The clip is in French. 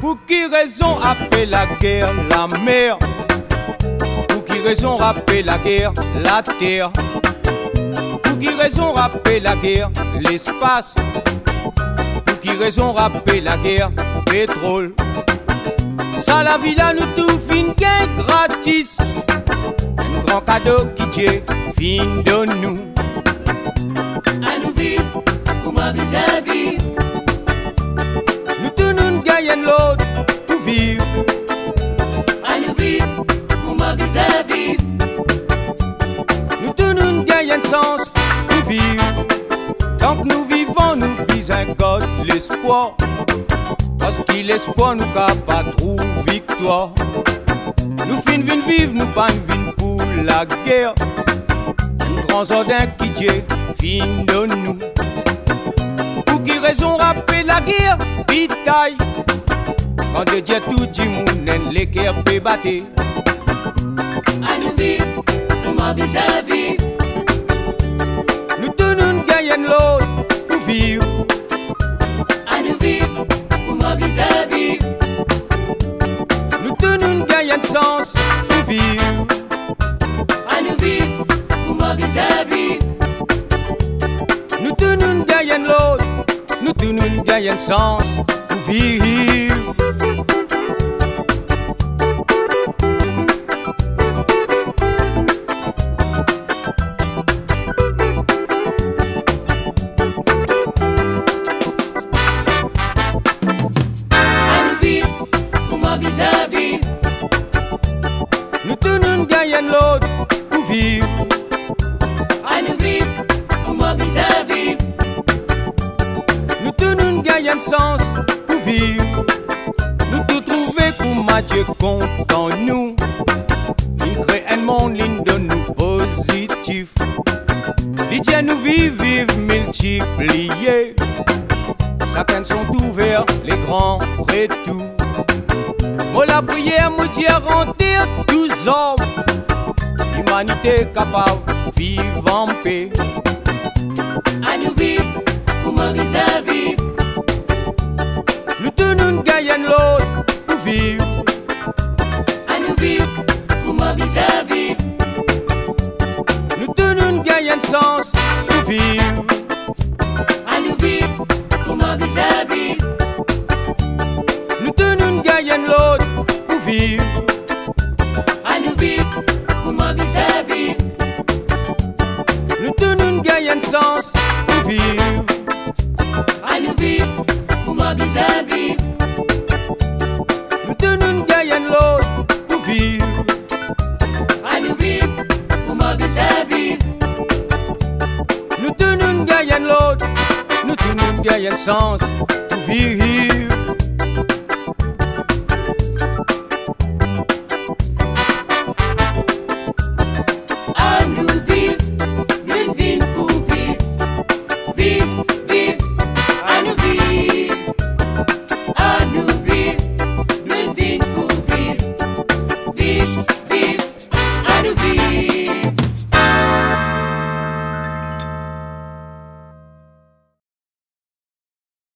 Pour qui raison appelle la guerre la mer? Pour qui raison rappelle la guerre la terre? Pour qui raison rappelle la guerre l'espace? Pour qui raison rappelle la guerre pétrole? Ça la vie là nous tout fin gain gratis. Un grand cadeau qui Dieu fin de nous. À nous vivre, comment bien vivre. Nous tous nous gagnons l'autre pour vivre. À nous vivre, comment bien vivre. Nous tous nous gagnons sens pour vivre. Tant que nous vivons, nous disons God l'espoir. Parce qu'il l'espoir nous capable trouver victoire. Nous fin vivre, nous pas vivre pour la guerre. Un grand ordre qui Dieu fin de nous. Pour qui raison rappeler la guerre, bitaille. Quand de Dieu tout du monde, les guerres peut battre. À nous vivre, comment bien vivre. Nous tous nous gagnons l'autre pour vivre. À nous vivre, comment bien vivre. Nous tous nous gagnons sens pour vivre. À nous vivre, comment bien vivre. Nous tous nous gagnons l'autre. Nous tous nous gagnons sens pour vivre. Nous tous nous gagnons l'autre pour vivre. À nous vivre, comment bien vivre. Nous tous nous gagnons sens pour vivre. Nous tous trouver comment Dieu compte en nous. Il crée un monde, il donne nous positif. Il dit à nous vivre, multiplier. Chacun sont ouverts, les grands retours. Moi la prière, moi Dieu remplir tous hommes. L'humanité capable de vivre en paix. À nous vivre, comment bien vivre. Nous tous nous gagnons l'autre pour vivre. À nous vivre, comment bien vivre. Nous tous nous gagnons sens pour vivre. À nous vivre, comment bien vivre. Nous tous nous gagnons l'autre pour vivre. À nous vivre, comment bien vivre. Nous tous nous gagnons sens pour vivre. À nous vivre, comment bien vivre. Nous tous nous gagnons l'autre pour vivre. À nous vivre, comment bien vivre. Nous tous nous gagnons l'autre. Nous tous nous gagnons sens pour vivre.